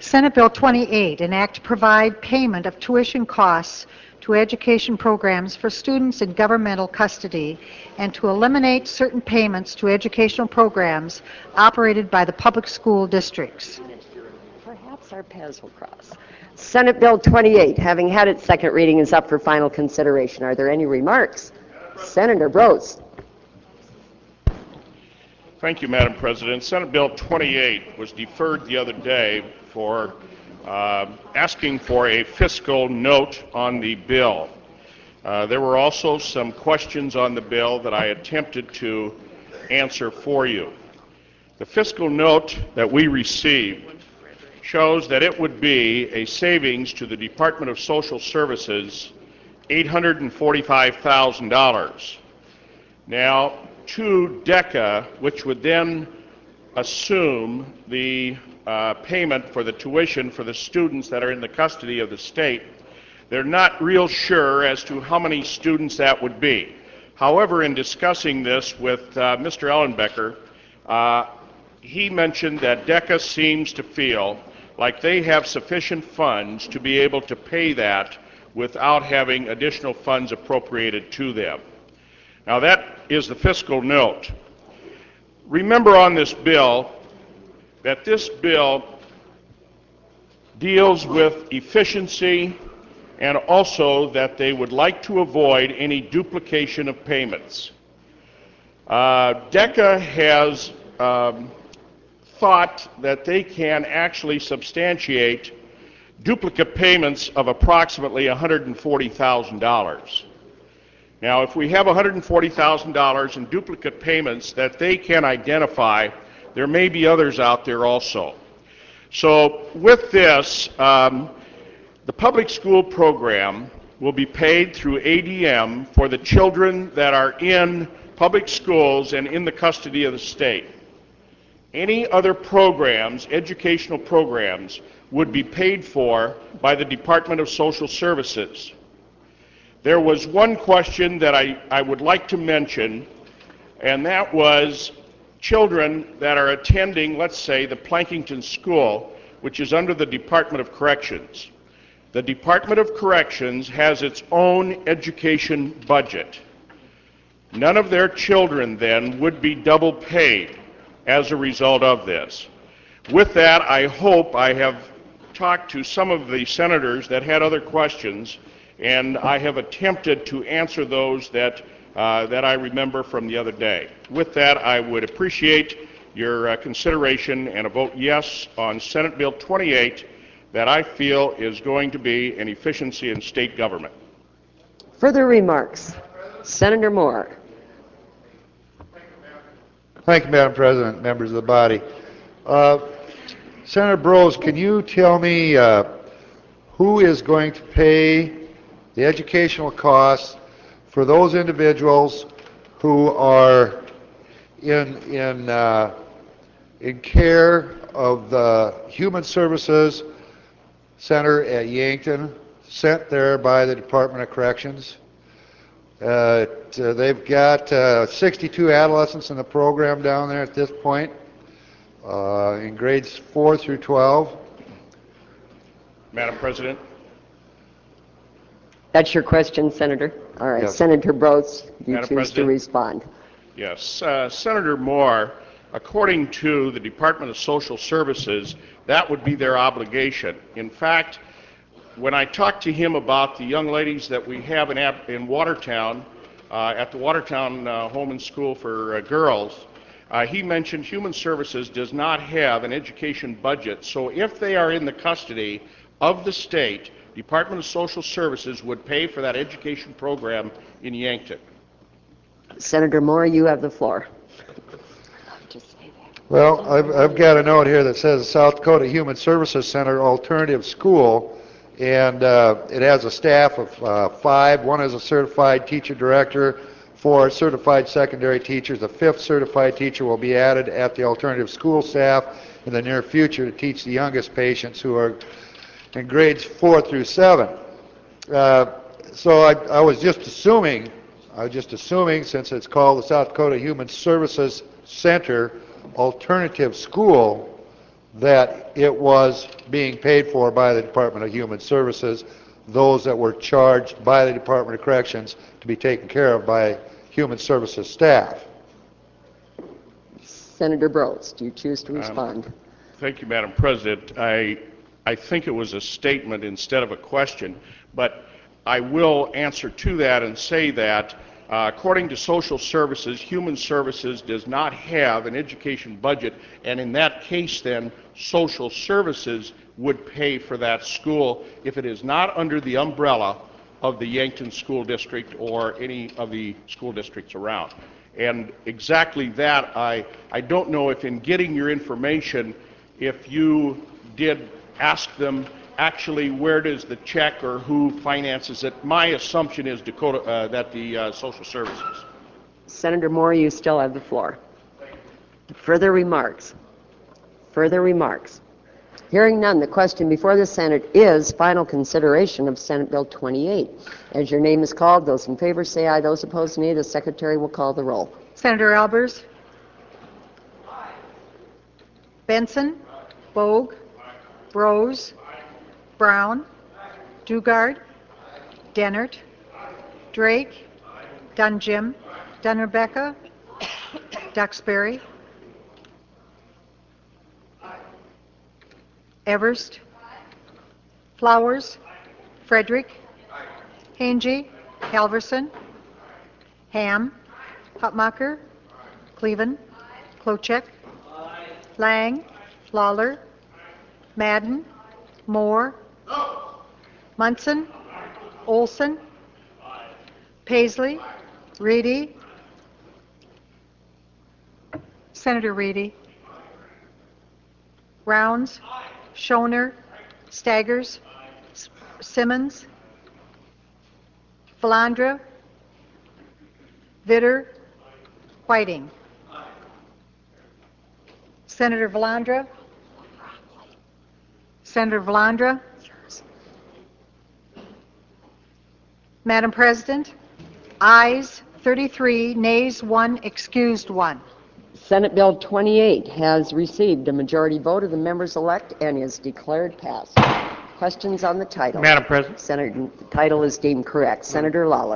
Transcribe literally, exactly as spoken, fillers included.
Senate Bill twenty-eight, an act to provide payment of tuition costs to education programs for students in governmental custody and to eliminate certain payments to educational programs operated by the public school districts. Perhaps our paths will cross. Senate Bill twenty-eight, having had its second reading, is up for final consideration. Are there any remarks? Senator Brose. Thank you, Madam President. Senate Bill twenty-eight was deferred the other day for uh, asking for a fiscal note on the bill. Uh, there were also some questions on the bill that I attempted to answer for you. The fiscal note that we received shows that it would be a savings to the Department of Social Services eight hundred forty-five thousand dollars. Now, to DECA, which would then assume the uh, payment for the tuition for the students that are in the custody of the state, they're not real sure as to how many students that would be. However, in discussing this with uh, Mister Ellenbecker, uh, he mentioned that DECA seems to feel like they have sufficient funds to be able to pay that without having additional funds appropriated to them. Now that is the fiscal note. Remember on this bill that this bill deals with efficiency and also that they would like to avoid any duplication of payments. Uh, DECA has um, thought that they can actually substantiate duplicate payments of approximately one hundred forty thousand dollars. Now, if we have one hundred forty thousand dollars in duplicate payments that they can identify, there may be others out there also. So with this, um, the public school program will be paid through A D M for the children that are in public schools and in the custody of the state. Any other programs, educational programs, would be paid for by the Department of Social Services. There was one question that I, I would like to mention, and that was children that are attending, let's say, the Plankington School, which is under the Department of Corrections. The Department of Corrections has its own education budget. None of their children then would be double paid as a result of this. With that, I hope I have talked to some of the senators that had other questions, and I have attempted to answer those that, uh, that I remember from the other day. With that, I would appreciate your uh, consideration and a vote yes on Senate Bill twenty-eight that I feel is going to be an efficiency in state government. Further remarks? Senator Moore. Thank you, Madam President, members of the body. Uh, Senator Brose, can you tell me uh, who is going to pay the educational costs for those individuals who are in, in, uh, in care of the Human Services Center at Yankton, sent there by the Department of Corrections? Uh, t- they've got uh, sixty-two adolescents in the program down there at this point, uh, in grades four through twelve. Madam President? That's your question, Senator? All right, Yes. Senator Brose, you Madam choose President? to respond. Yes. Uh, Senator Moore, according to the Department of Social Services, that would be their obligation. In fact, when I talked to him about the young ladies that we have in, in Watertown, uh, at the Watertown uh, Home and School for uh, Girls, uh, he mentioned Human Services does not have an education budget. So if they are in the custody of the state, Department of Social Services would pay for that education program in Yankton. Senator Moore, you have the floor. Well, I've, I've got a note here that says South Dakota Human Services Center Alternative School, and uh, it has a staff of uh, five. One is a certified teacher director, four certified secondary teachers. A fifth certified teacher will be added at the alternative school staff in the near future to teach the youngest patients who are in grades four through seven. Uh, so I, I was just assuming, I was just assuming, since it's called the South Dakota Human Services Center Alternative School, that it was being paid for by the Department of Human Services, those that were charged by the Department of Corrections to be taken care of by Human Services staff. Senator Brose, do you choose to respond? Um, thank you, Madam President. I, I think it was a statement instead of a question, but I will answer to that and say that uh, according to Social Services, Human Services does not have an education budget, and in that case then, Social Services would pay for that school if it is not under the umbrella of the Yankton School District or any of the school districts around. And exactly that, I, I don't know if in getting your information, if you did ask them actually where does the check or who finances it. My assumption is Dakota, uh, that the uh, Social Services. Senator Moore, you still have the floor. Further remarks? Further remarks? Hearing none, the question before the Senate is final consideration of Senate Bill twenty-eight. As your name is called, those in favor say aye, those opposed nay. The Secretary will call the roll. Senator Albers? Benson? Bogue? Brose? Brown? Dugard? Dennert? Drake? Dunjim? Dunnerbecka? Duxbury? Everst? Flowers? Frederick? Hangy? Halverson? Ham? Hutmacher? Cleven? Klochek? Lang? Lawler? Madden? Moore? Munson? Olson? Paisley? Reedy? Senator Reedy? Rounds? Schoner? Staggers? S- Simmons? Valandra? Vitter? Whiting? Senator Valandra? Senator Valandra? Madam President, ayes thirty-three, nays one, excused one. Senate Bill twenty-eight has received a majority vote of the members-elect and is declared passed. Questions on the title? Madam President. Senator, the title is deemed correct. Senator Lawler.